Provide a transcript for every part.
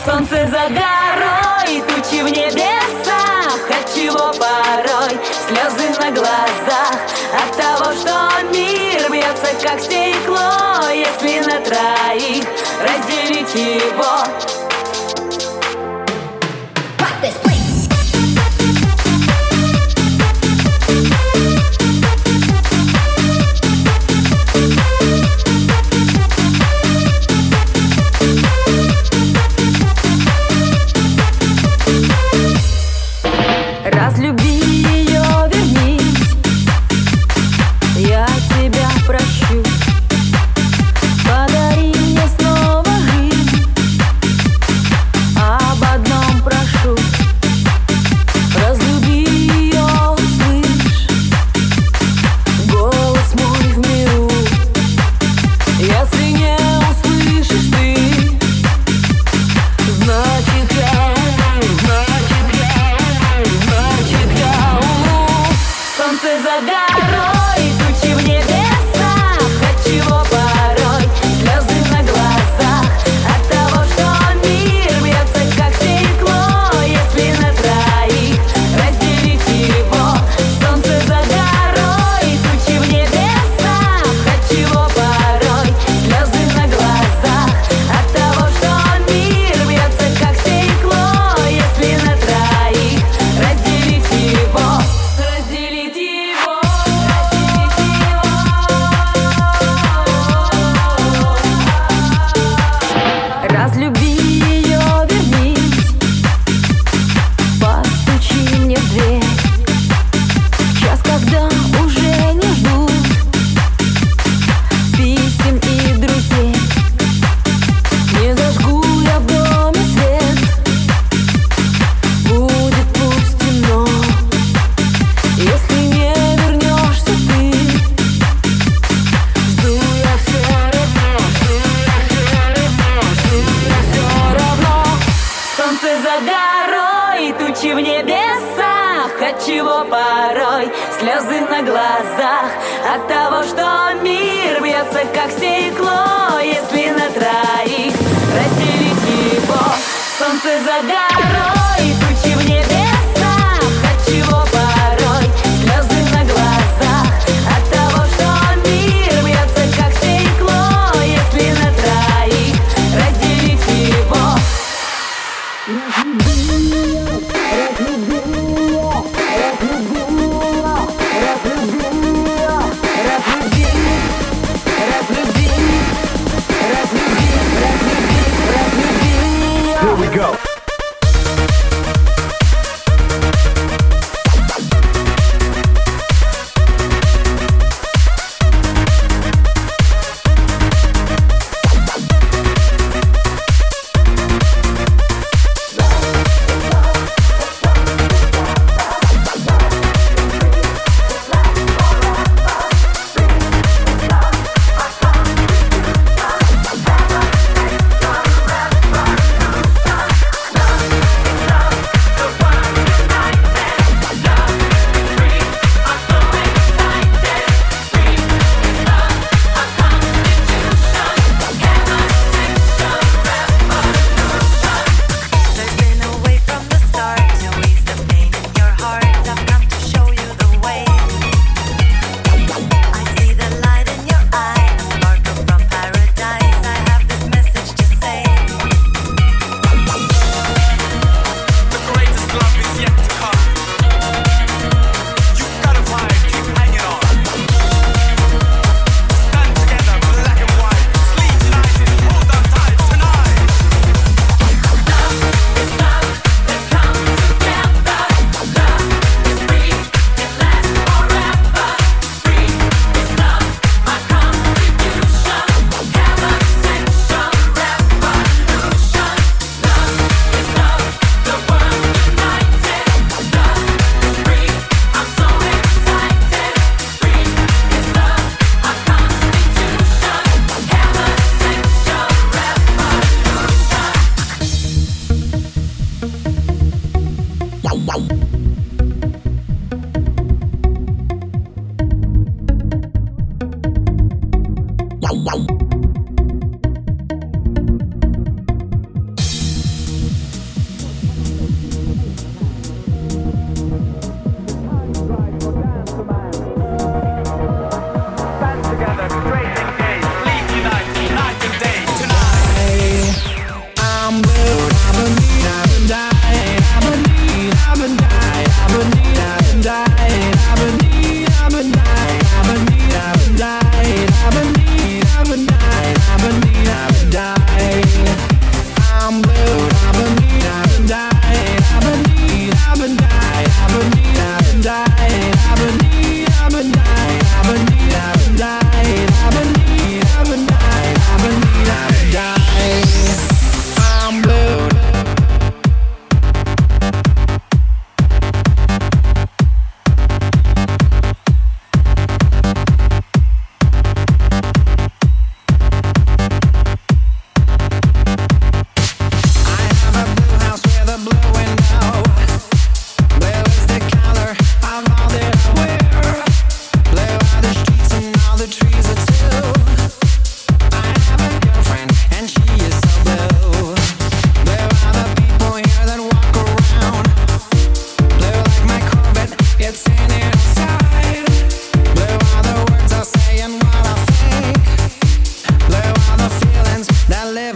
Солнце за горой, тучи в небесах. Отчего порой слезы на глазах? От того, что мир бьется как стекло. Если на троих разделить его. Разлюби ее, вернись, я тебя прощу. Подари мне снова жизнь, об одном прошу. Разлюби ее, услышь голос мой в миру. Если не услышишь ты, значит я Солнце за горой, тучи в небесах. Отчего порой слезы на глазах? От того, что мир бьется как стекло. Если на троих разделить его. Солнце за горой, тучи в небесах. Отчего порой слезы на глазах? От того, что мир бьется как стекло. Если на троих разделить его. Разделить его, разлюби ее, вернись, постучи мне в дверь. В час, когда уже не ждут писем и друзей, не зажгу я в доме свет, будет пусть темно. Если не вернешься ты, жду я все равно, солнце за горой, тучи в небесах. Отчего порой слезы на глазах? От того, что мир бьется как стекло. Если на троих разделить его. Солнце за горой, тучи в небесах. Отчего порой слезы на глазах? От того, что мир бьется как стекло. Если на троих разделить его. Here we go.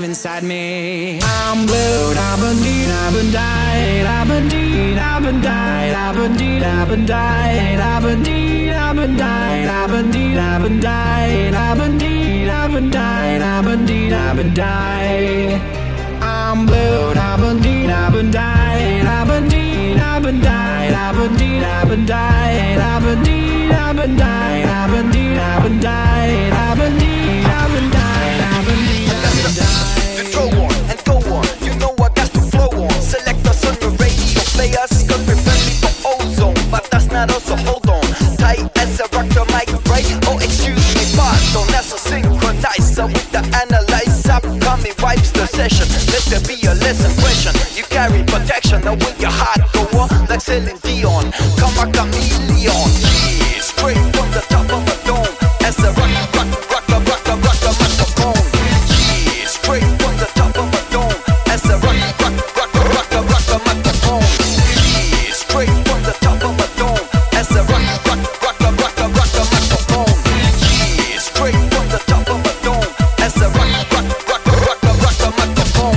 have inside me. I'm blue, I've been deed, I've been died, I've been deed, I've been died, I've been deed, I've been died, I've been deed, I've been died, I've been deed, I've been died, I've been deed, I've been died, I've been deed, I've been died. I'm blue, I've been deed, I've been died, I've been deed, I've been died, I've been deed, I've been died, I've been deed, I've been died, I've been deed, I've been died, I've been deed, I've been died, I've been deed, I've been died. To throw on and go on, you know I got to flow on. Select us on your radio, play us, cause we're friendly for ozone. But that's not us, so hold on. Tight as a rock the mic, right? Oh, excuse me, pardon, that's a synchronizer with the analyzer. Upcoming wipes the session. Let there be a lesson question. You carry protection, now with your heart go on like Celine Dion. Come a chameleon, yeah, straight from the top of the dome. As a rock the microphone. Yeah, straight from the top of the dome. As a rock the microphone. Yeah, straight from the top of the dome. As a rock the microphone. Yeah, straight from the top of the dome. As a rock the microphone.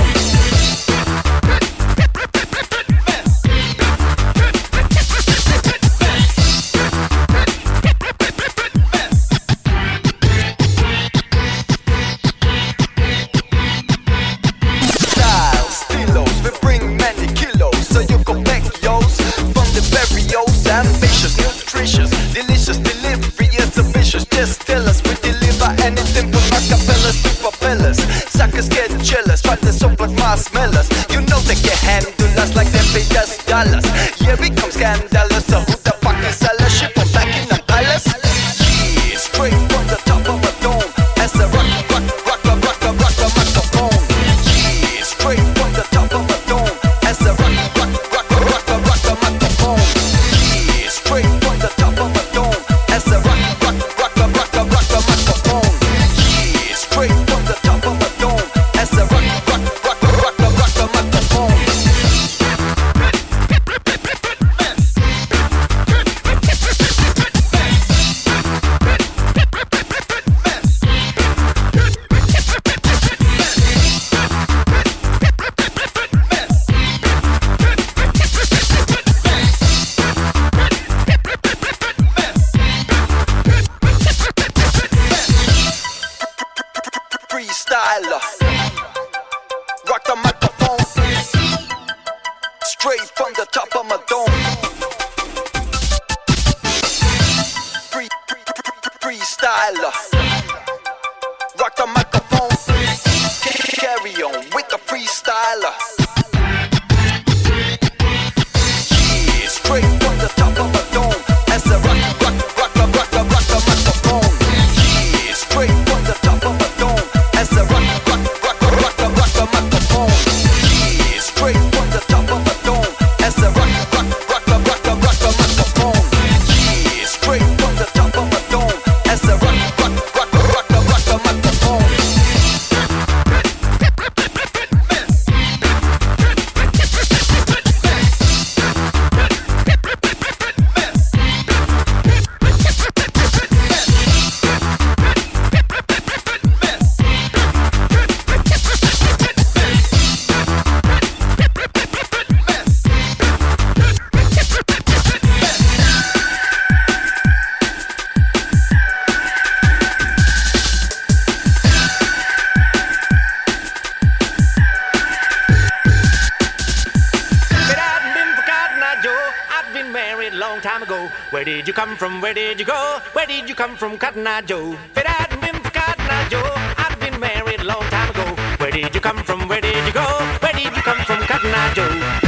Styles, stilos, we bring many kilos, so you can pack yours from the barrios. Ambitious, nutritious, delicious delivery is ambitious. Just tell us we deliver anything from acapellas to propellers. Suckers get jealous, but the sober marshmallows. You know they can handle us like they pay us dollars. Yeah, we come scandalous, so who the fuck is sellers? Ship them back in the palace. Yeah, straight from the top of a dome. As a rock the microphone. Yeah, straight from the top of a dome. As a rock the microphone. Yeah, straight from the top of a dome. As a rock the microphone. Yeah, straight from the top of a dome. As a rock the microphone. Freestyler, rock the microphone, straight from the top of my dome. Freestyler, rock the microphone, carry on with the freestyler. Yeah, straight from the top of a dome. As a rock the microphone. Yeah, straight from the top of a dome. As a rock the microphone. Yeah, straight from the top of a dome. As a rock the microphone. Yeah, straight from the top of a dome. As a rock the microphone. Where did you come from? Where did you go? Where did you come from, Cotton Eye Joe? If it hadn't been for Cotton Eye Joe, I'd been married a long time ago. Where did you come from? Where did you go? Where did you come from, Cotton Eye Joe?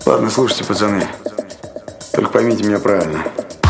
Ладно, слушайте, пацаны. Только поймите меня правильно.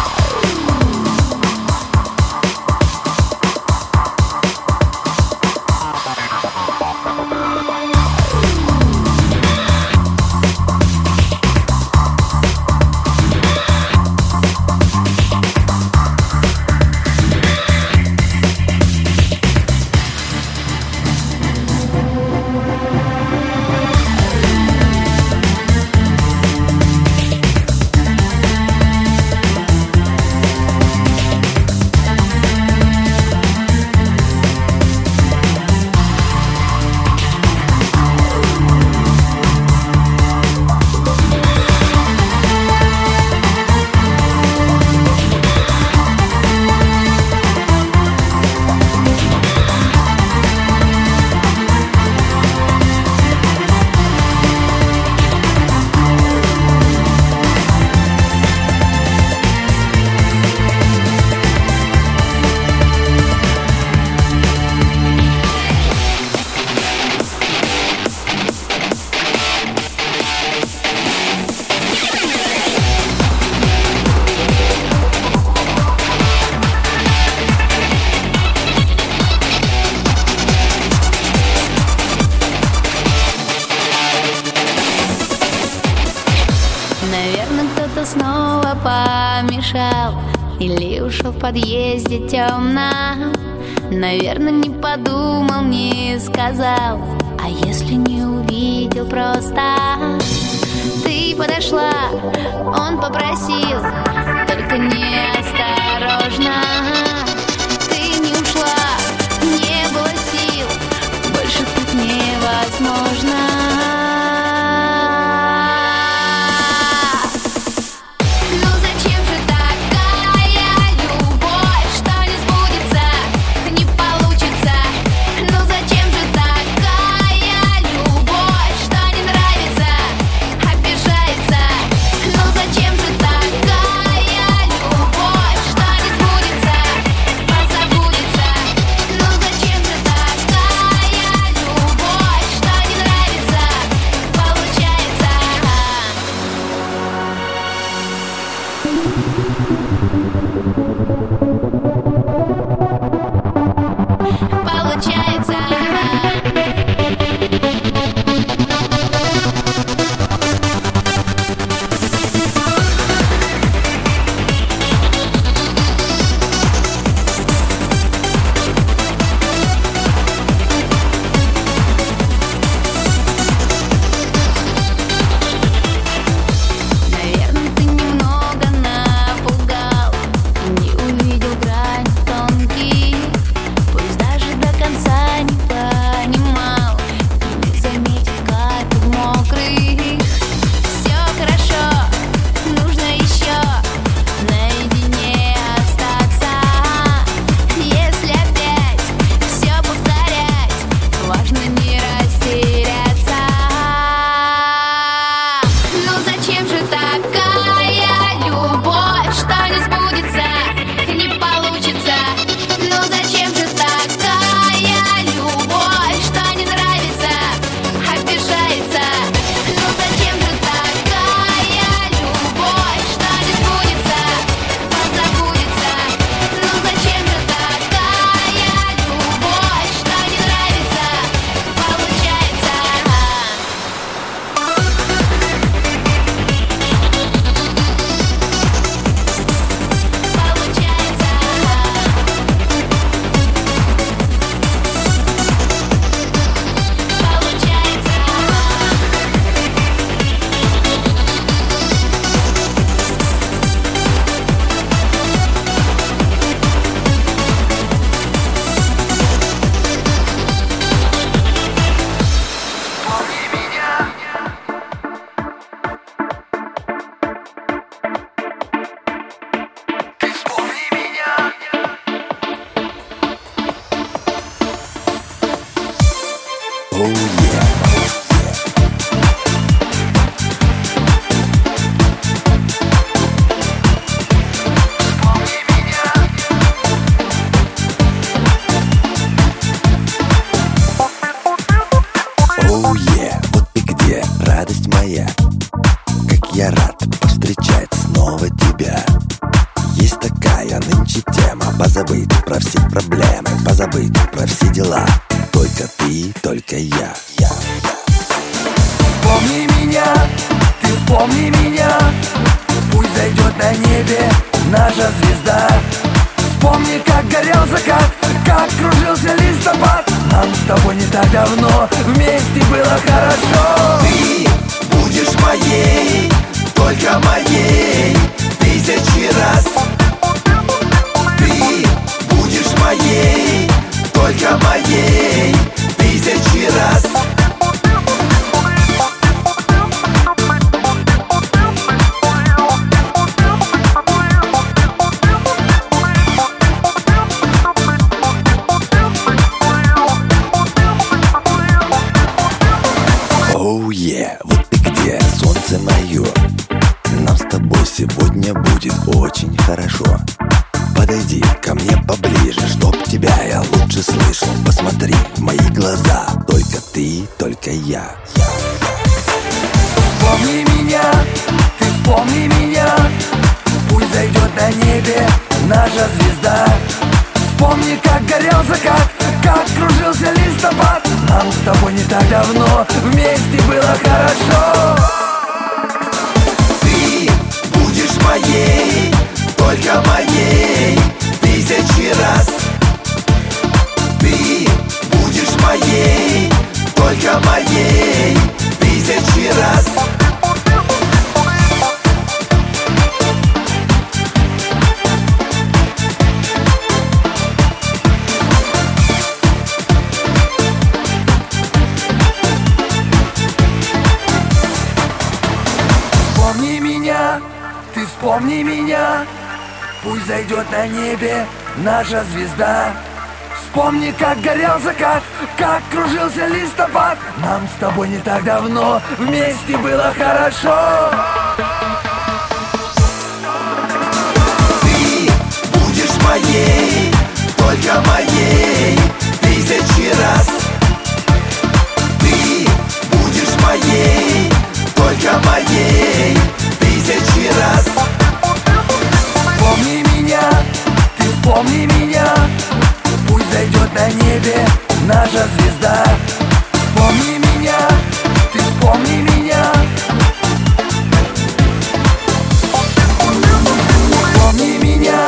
Наверное, кто-то снова помешал или ушел в подъезде темно. Наверное, не подумал, не сказал. А если не увидел просто? Ты подошла, он попросил, только неосторожно. Ты не ушла, не было сил, больше тут невозможно. Наверное, ты немного напугал. снова тебя. Есть такая нынче тема: позабыть про все проблемы, позабыть про все дела. Только ты, только я. Вспомни меня, ты вспомни меня. Пусть зайдет на небе наша звезда. Вспомни, как горел закат, как кружился листопад. Нам с тобой не так давно вместе было хорошо. Ты будешь моей, только моей, тысячи раз. Ты будешь моей, только моей, тысячи раз. Оу, вот ты где, солнце мое. Нам с тобой сегодня будет очень хорошо. Подойди ко мне поближе, чтоб тебя я лучше слышал. Посмотри в мои глаза, только ты, только я. Вспомни меня, ты вспомни меня. Пусть зайдет на небе наша звезда. Вспомни, как горел закат, как кружился листопад. Нам с тобой не так давно вместе было хорошо. Ты будешь моей, только моей, тысячи раз. Ты будешь моей, только моей, тысячи раз. Ты вспомни меня, пусть зайдет на небе наша звезда. Вспомни, как горел закат, как кружился листопад. Нам с тобой не так давно вместе было хорошо. Ты будешь моей, только моей, тысячи раз. Ты будешь моей, только моей, тысячи раз. Вспомни меня, ты вспомни меня. Пусть зайдет на небе наша звезда. Вспомни меня, ты вспомни меня. Вспомни меня.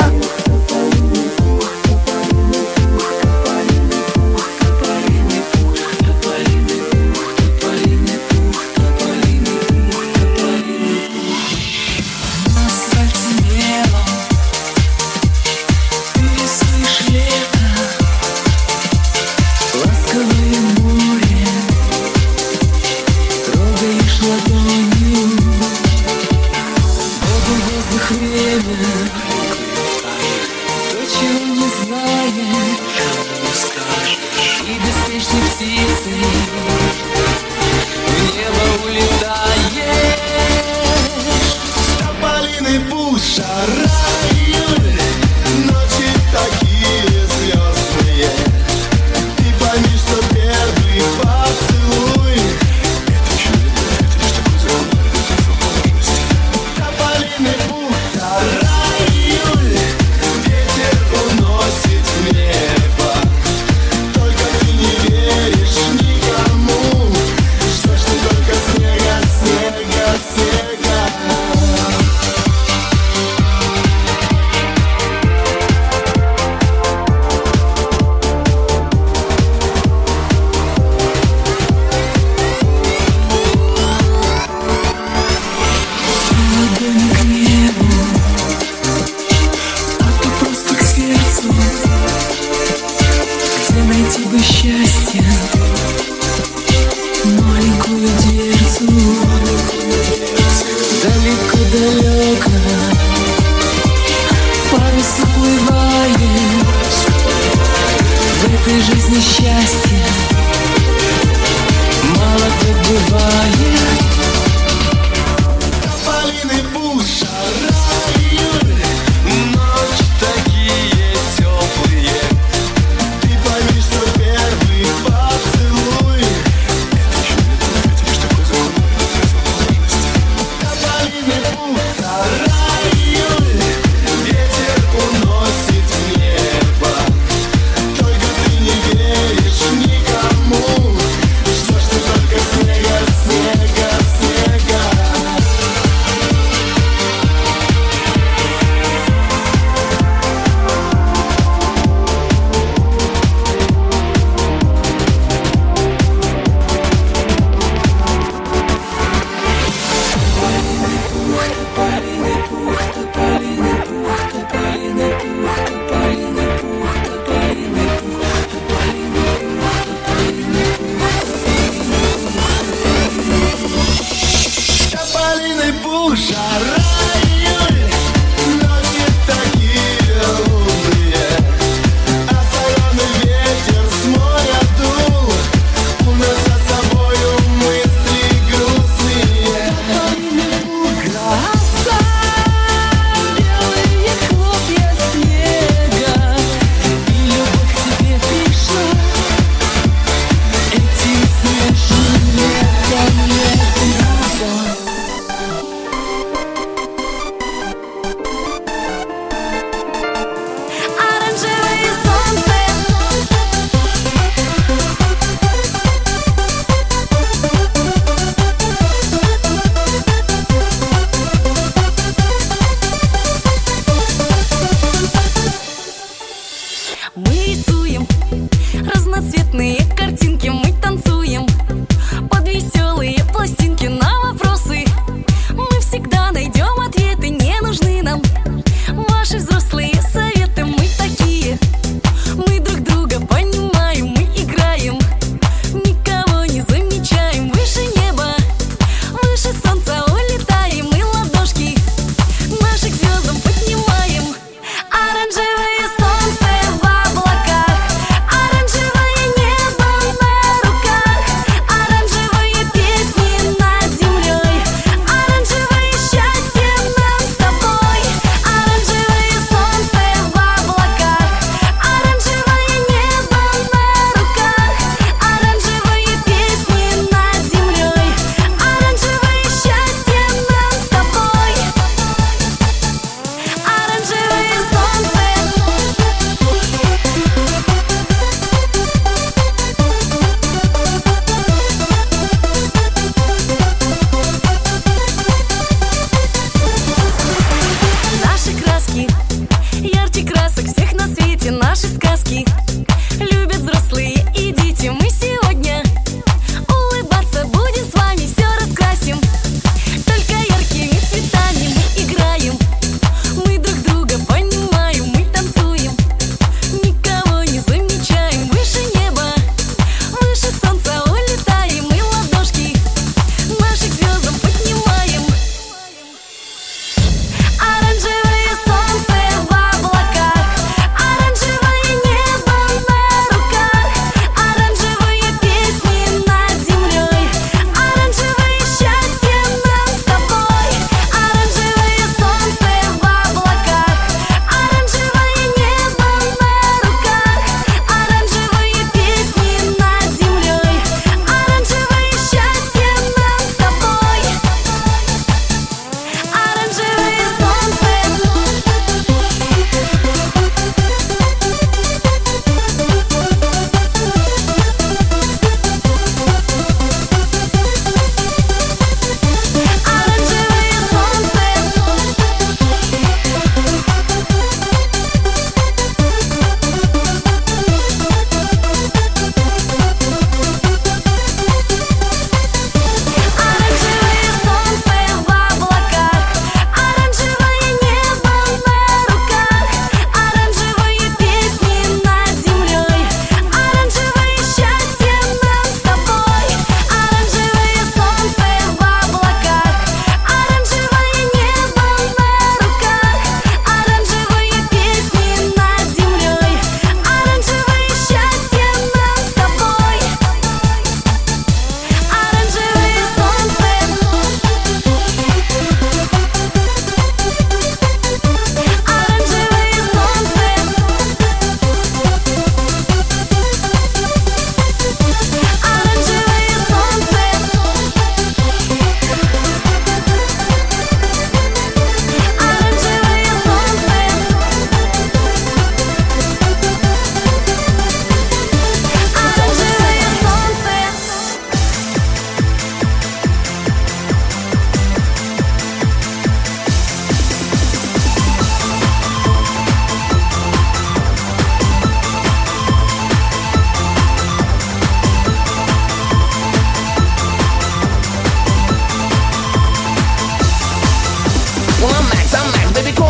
Рай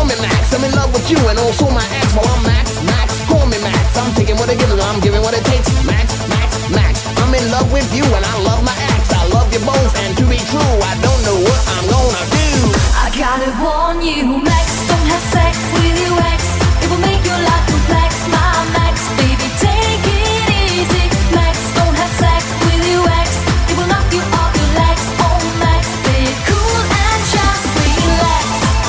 call me Max. I'm in love with you and also my ex. Well, I'm Max, Max, call me Max. I'm taking what it gives, I'm giving what it takes. Max, Max, Max. I'm in love with you and I love my ex. I love you both, and to be true, I don't know what I'm gonna do. I gotta warn you, Max, don't have sex with your ex. It will make your life complex, my Max. Baby, take it easy. Max, don't have sex with your ex. It will knock you off your legs. Oh, Max, stay cool and just relax.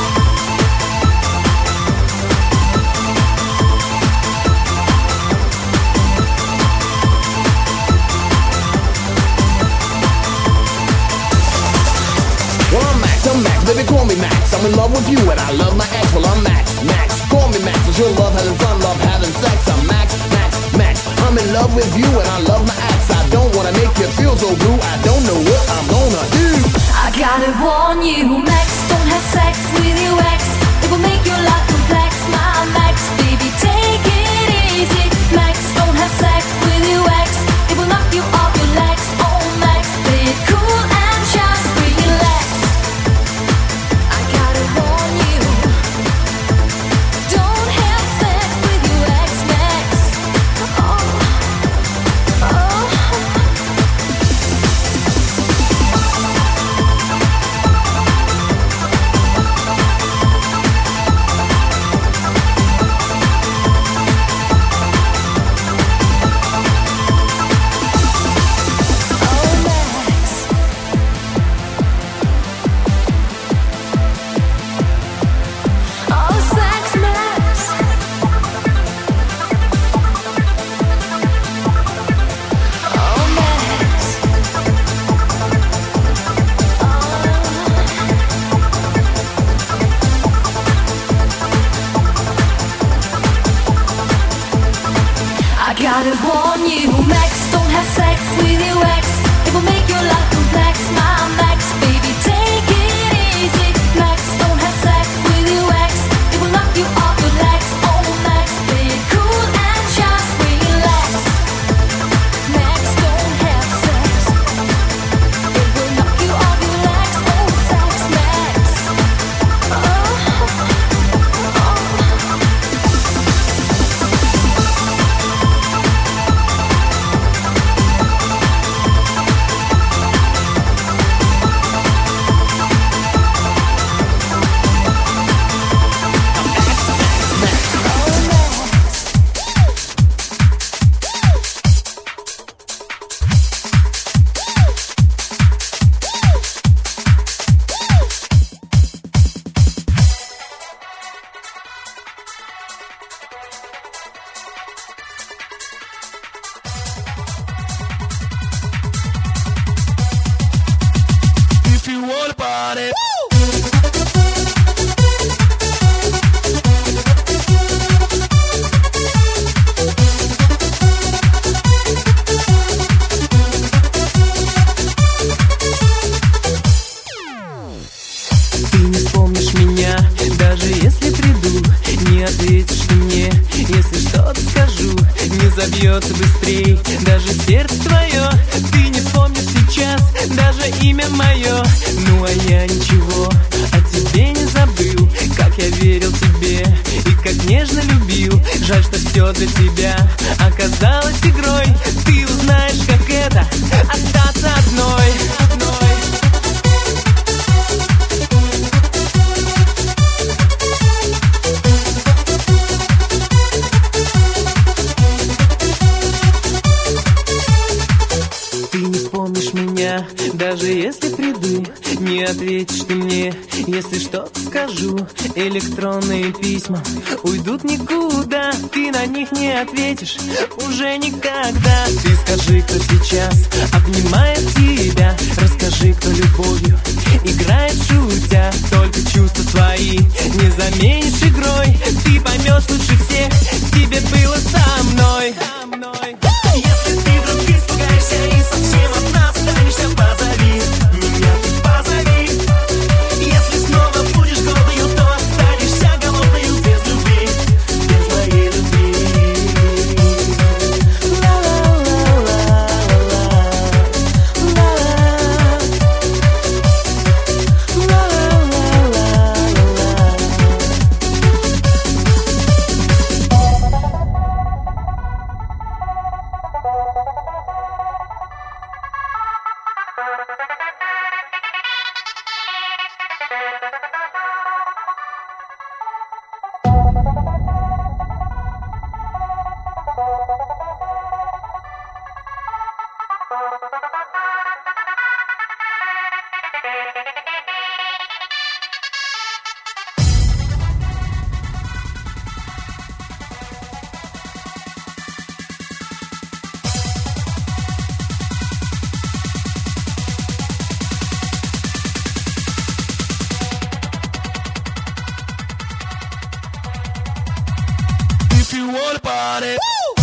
Well, I'm Max, baby, call me Max. I'm in love with you and I love my ex. Well, I'm Max, Max, call me Max. It's your love having fun, love having sex. I'm Max, Max, Max. I'm in love with you and I love my ex. I don't wanna make you feel so blue. I don't know what I'm gonna do. I gotta warn you, Max, don't have sex with your ex. It will make your life complex, my Max. Baby, take it easy. Max, don't have sex with your ex. It will knock you off your legs. Oh, Max, play it cool and just relax. I gotta warn you, don't have sex with your ex, Max. Oh, oh. I gotta warn you, Max, don't have sex with your ex. It will make your life complex, my Max. Baby, take it easy. Max, don't have sex with your ex. It will knock you off your legs. Oh, Max, play it cool and just relax. Max, don't have sex. It will knock you off your legs. Oh, sex, Max. If you wanna party, ты не вспомнишь меня, даже если приду. Не ответишь ты мне, если что-то скажу. Не забьется быстрей даже сердце твое. Ты не вспомнишь сейчас даже имя мое. Ну а я ничего о тебе не забыл. Как я верил тебе и как нежно любил. Жаль, что все для тебя оказалось игрой. Ты узнаешь, как это остаться одной. Ты не вспомнишь меня, даже если приду. Не ответишь ты мне, если что-то скажу. Электронные письма уйдут никуда. Ты на них не ответишь уже никогда. Ты скажи, кто сейчас обнимает тебя. Расскажи, кто любовью играет шутя. Только чувства свои не заменишь игрой. Ты поймешь лучше всех, тебе было со мной. Если ты вдруг испугаешься и совсем одна останешься, позови меня, ты позови. Если снова будешь голодной, то останешься голодной без любви, без моей любви. If you wanna party.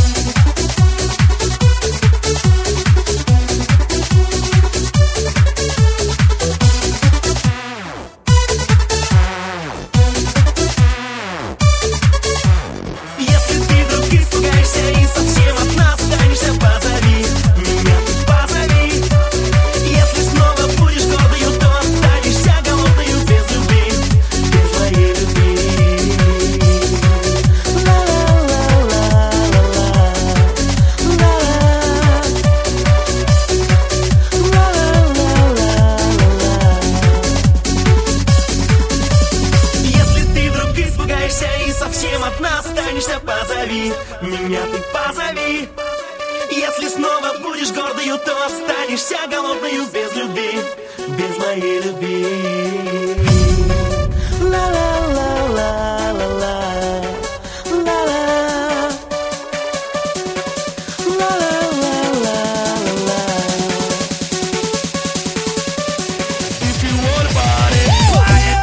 Если ты вдруг испугаешься и совсем от нас останешься, позови меня, ты позови. Если снова будешь гордою, то останешься голодною без любви, без моей любви. Если ты вдруг испугаешься и совсем от нас останешься, позови меня, ты позови. Если снова будешь гордою, то останешься голодною без любви, без моей любви. If you wanna party, fire!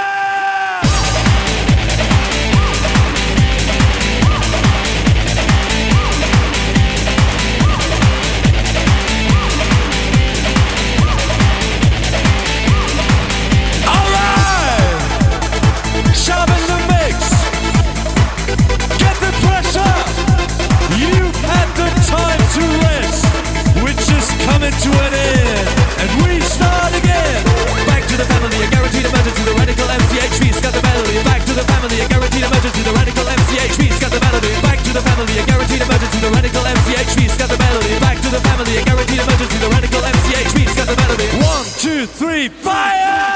Alright! Sharpen the mix! Get the pressure! You've had the time to rest, which is coming to an end, and we start again. Back to the family, a guaranteed emergency, the radical MCHV's got the melody. Back to the family, a guaranteed emergency, the radical MCHV's got the melody. Back to the family, a guaranteed emergency, the radical MCHV's got the melody. Back to the family, a guaranteed emergency, the radical MCHV's got the melody. 1, 2, 3, fire!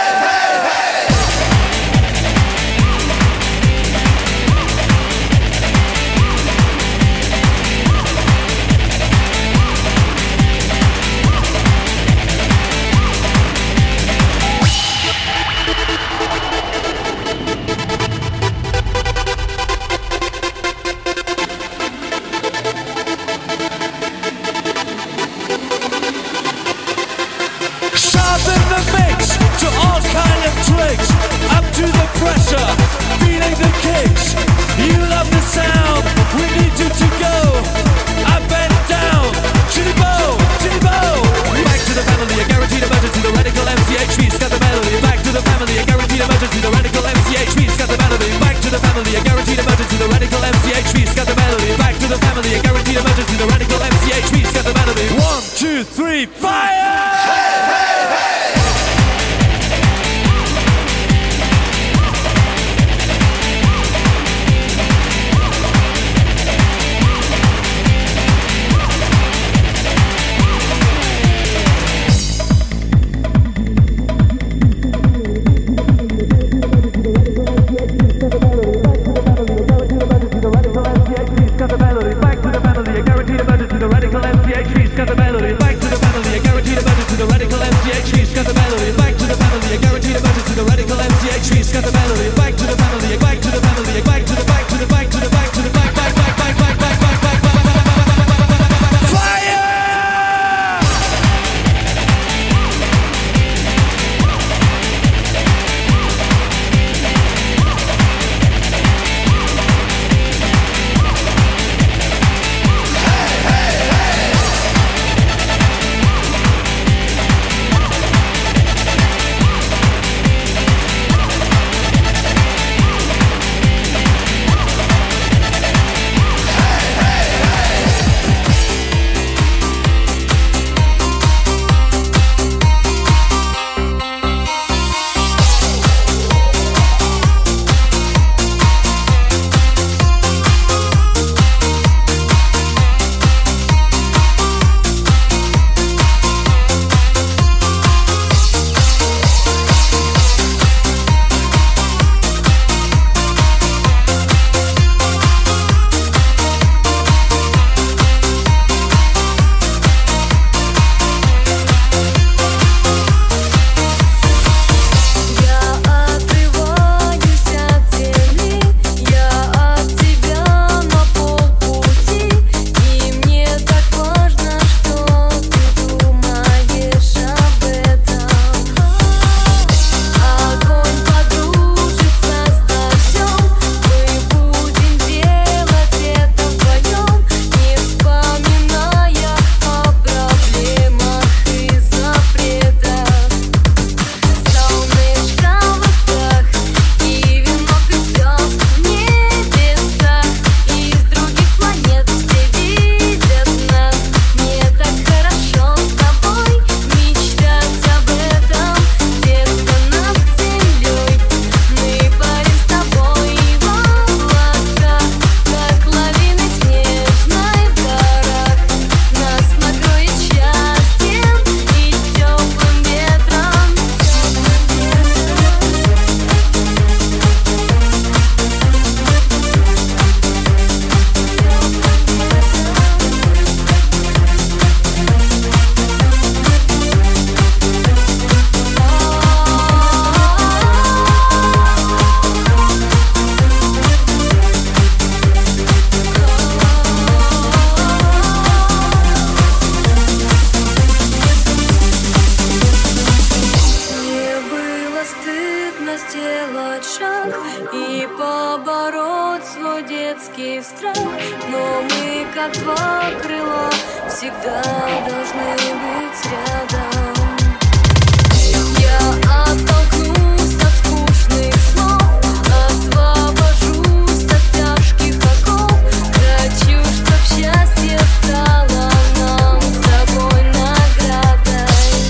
Sharpen the mix to all kind of tricks. Up to the pressure, feeling the kicks. You love the sound, we need you to go up and down. Chitty bow, chitty bow. Back to the family, a guaranteed emergency. The radical MCHV's got the melody. Back to the family, a guaranteed emergency. The radical MCHV's got the melody. Back to the family, a guaranteed emergency. The radical MCHV's got the melody. Back to the family, a guaranteed emergency. The radical MCHV's got the melody. 1, 2, 3, fire! Back to the family, a guaranteed и побороть свой детский страх. Но мы, как два крыла, всегда должны быть рядом. Я оттолкнусь от скучных снов, освобожусь от тяжких оков. Хочу, чтоб счастье стало нам с тобой наградой.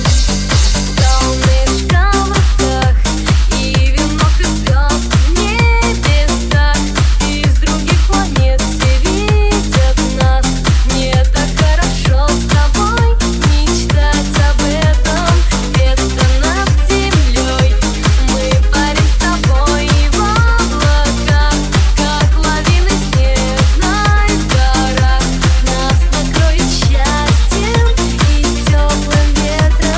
Солнышко в руках и венок из звезд в небесах. Из других планет все видят нас. Мне так хорошо с тобой мечтать об этом. Где-то над землей мы парим с тобой в облаках, как лавины снежной в горах. Нас накроет счастьем и теплым ветром.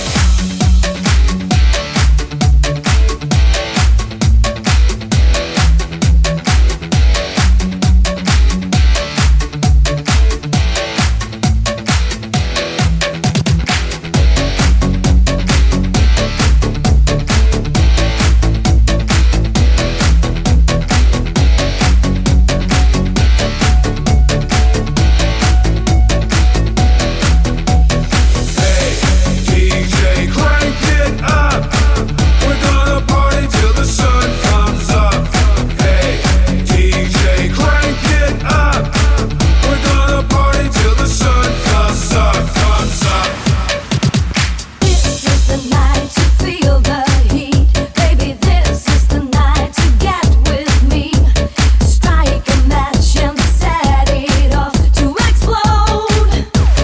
DJ, crank it up. We're gonna party till the sun comes up. Hey, DJ, crank it up. We're gonna party till the sun comes up, comes up. This is the night to feel the heat. Baby, this is the night to get with me. Strike a match and set it off to explode.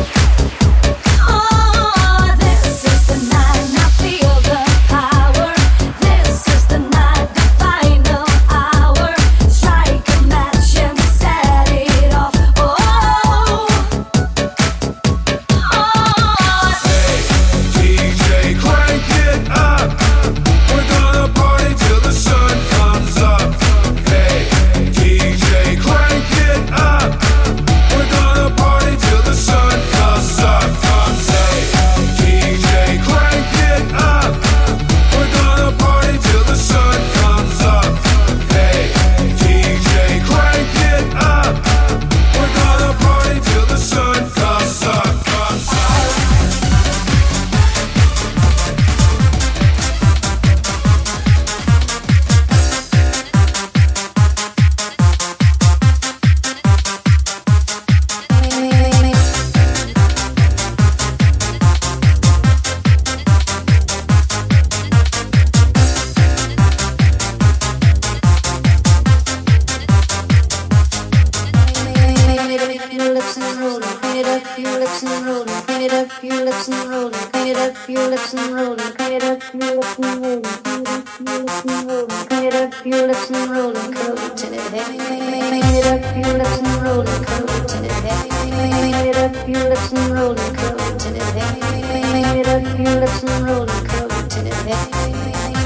Oh, this is the night, now feel the power. This is the night, the final hour. Strike a match and set it off. DJ, crank it up. We're gonna party till the sun comes up. Hey, DJ, crank it up. We're gonna party till the sun comes up, comes up. DJ, crank it up. We're gonna party till the sun comes up. Hey, DJ, crank it up. We're gonna party till the sun comes up, comes up. Your lips and rolling, clean it up, your lips and rolling, clean it up, your lips and rolling, clean it up, your lips and rolling, clean it up, your lips and rolling, clean it up, your lips and rolling, coat in it, clean it up, your lips and rolling, coat in it, clean it up, your lips and rolling, coat in it, clean it up, your lips and rolling, coat in it.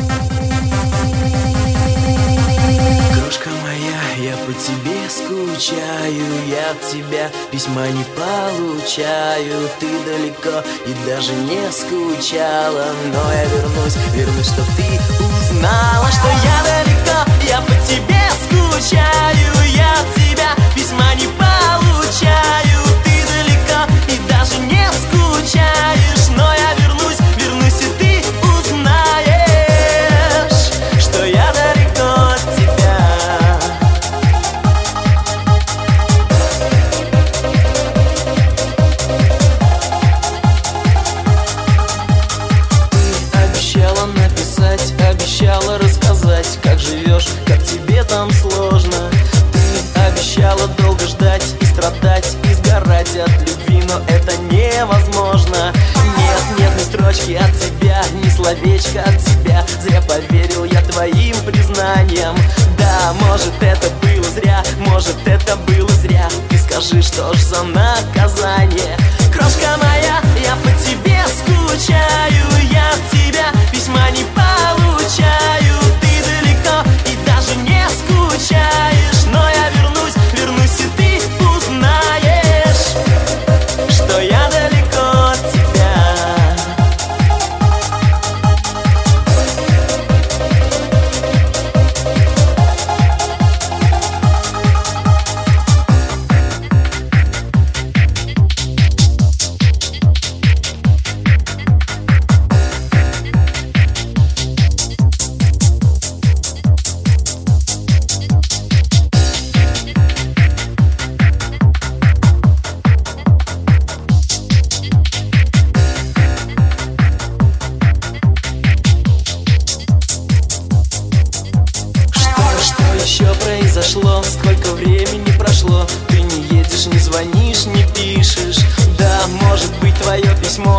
Крошка моя, я по тебе скучаю, я от тебя письма не получаю. Ты далеко и даже не скучала, но я вернусь, чтоб ты узнала, что я далеко, я по тебе скучаю, я от тебя письма не получаю. Ты далеко и даже не скучаешь, но я вернусь, и ты узнаешь, что я далеко от тебя. Обещала написать, обещала рассказать, как живешь, как тебе там сложно. Ты обещала долго ждать и страдать, и сгорать от любви, но это невозможно. Нет ни строчки от тебя, ни словечка от тебя. Зря поверил я твоим признаниям. Да, может это было зря, может это было зря. Ты скажи, что ж за наказание? Крошка моя, я по тебе скучаю, я от тебя письма не получаю. Ты далеко и даже не скучаешь, но я вернусь, и ты узнаешь, что я далеко от тебя.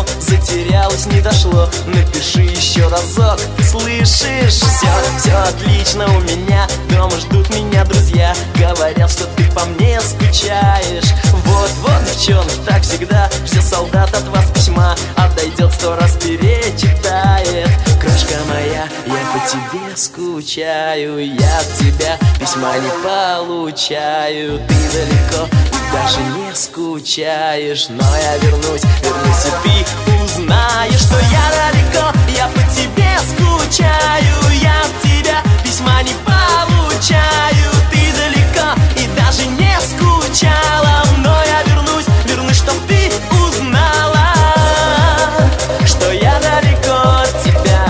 но затерялось, не дошло. Напиши еще разок, ты слышишь? Все отлично у меня, дома ждут меня друзья. Говорят, что ты по мне скучаешь. Вот, девчонки, так всегда. Ждет солдат от вас письма, отойдет 100 раз перечитает. Крошка моя, я по тебе скучаю, я от тебя письма не получаю. Ты далеко и даже не скучаешь, но я вернусь, и ты узнаешь, что я далеко, я по тебе скучаю, я от тебя письма не получаю. Ты далеко и даже не скучала, но я вернусь, чтоб ты узнала, что я далеко от тебя.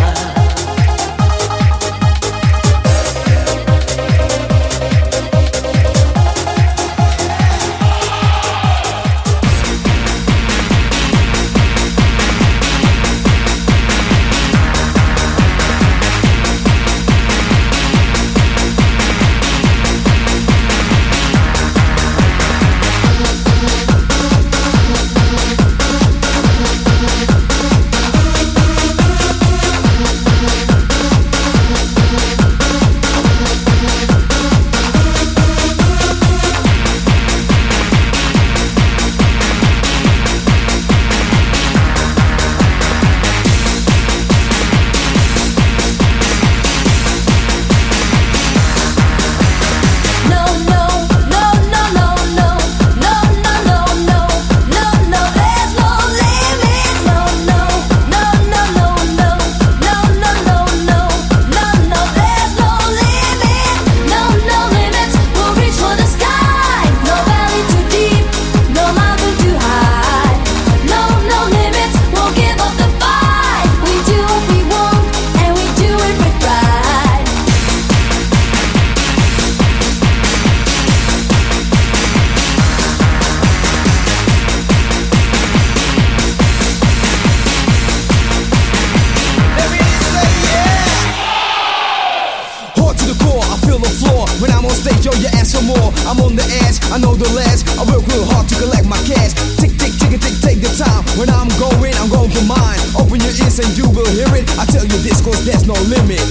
I'm on the edge, I know the ledge. I work real hard to collect my cash. Tick, tick, tick, tick, take the time. When I'm going for mine. Open your ears and you will hear it. I tell you this cause there's no limit.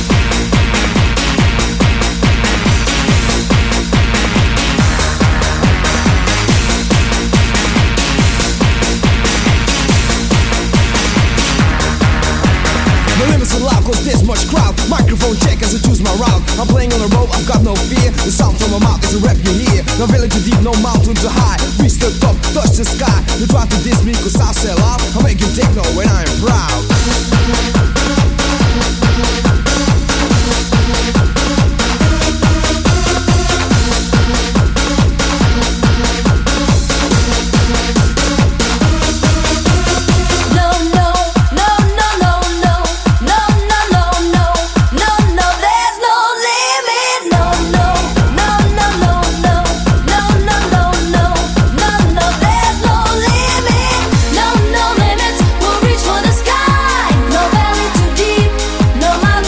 The limits are loud cause there's much crowd. Microphone check as I choose my route. I'm playing on the road, I've got no fear. The sound from my mouth is a rap you hear. No valley too deep, no mountain too high. Reach the top, touch the sky. You try to diss me cause I sell out. I'm making techno when I'm proud. No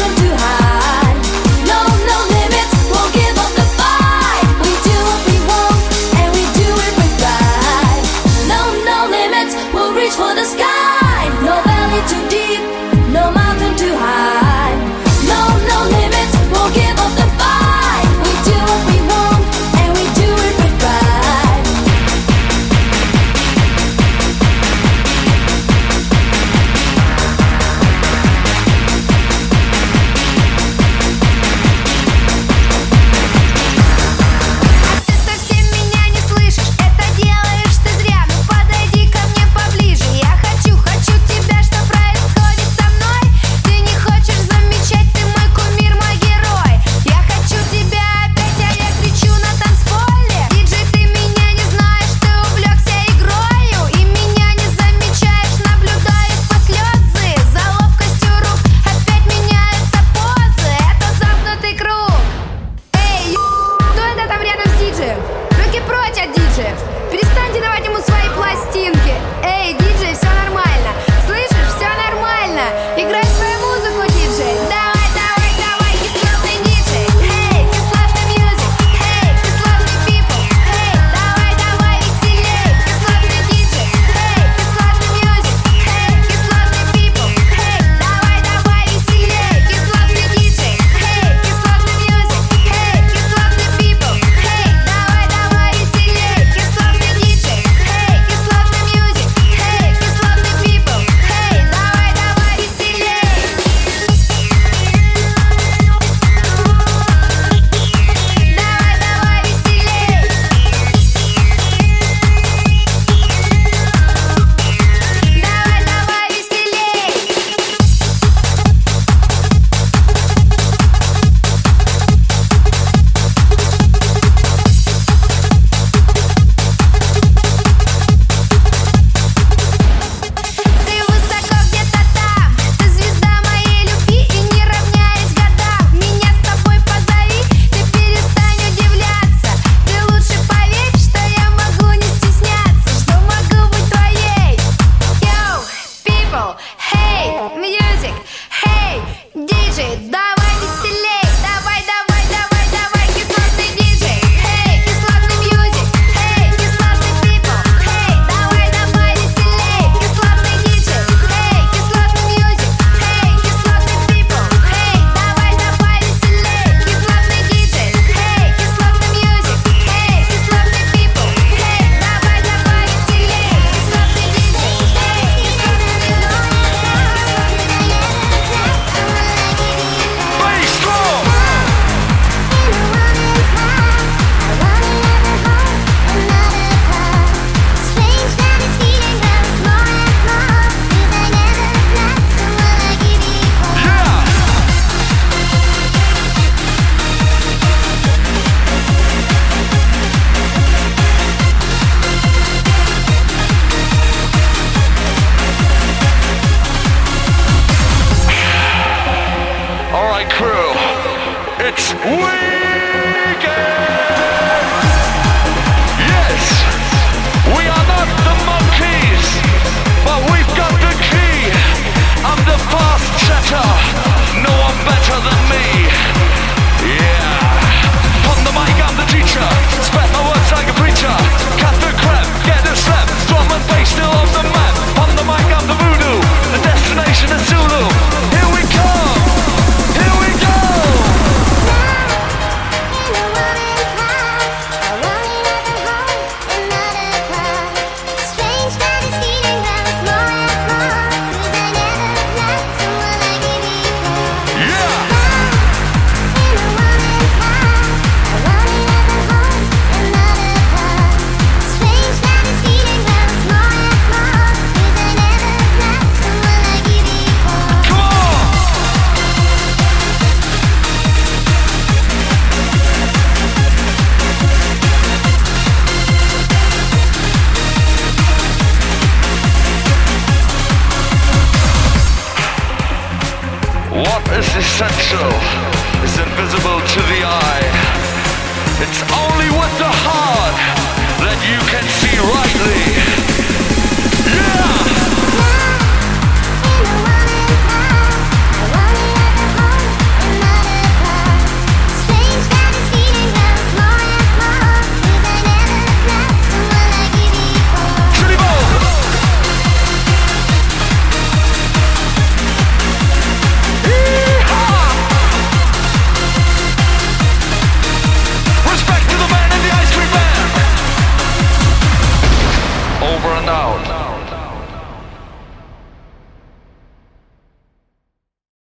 Central.